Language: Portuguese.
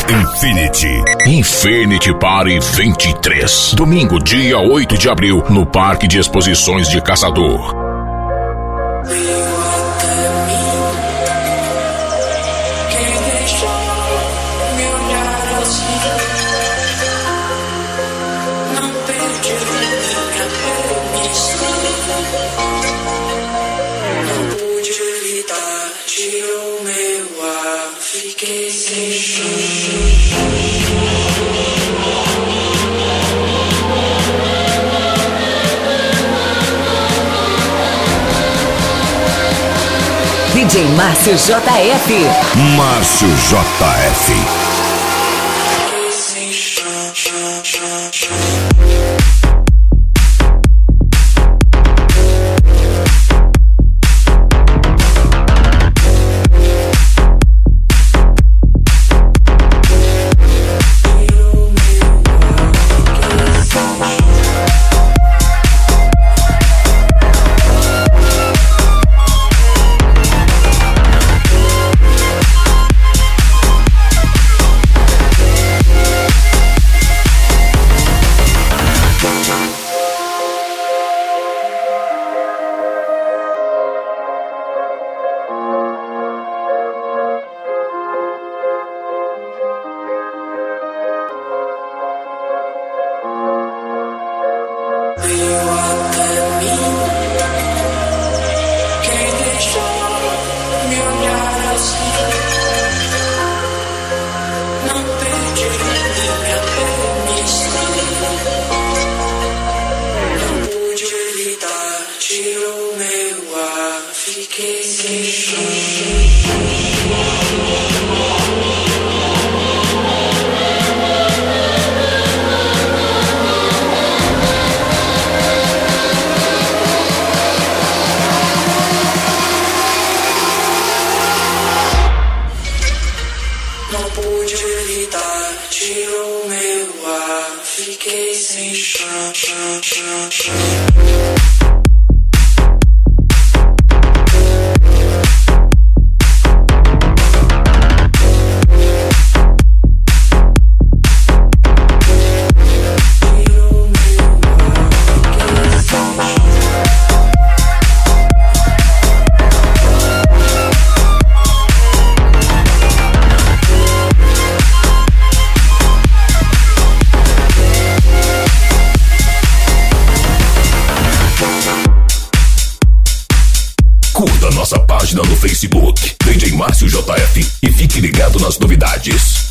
Infinity. Infinity Party 23. Domingo, dia 8 de abril, no Parque de Exposições de Caçador. Fiquei sem chão. DJ Márcio JF. Márcio JF. Fiquei sem chão. Não pude evitar, tirou meu ar, fiquei sem chão. Curta nossa página no Facebook, DJ Márcio JF, e fique ligado nas novidades.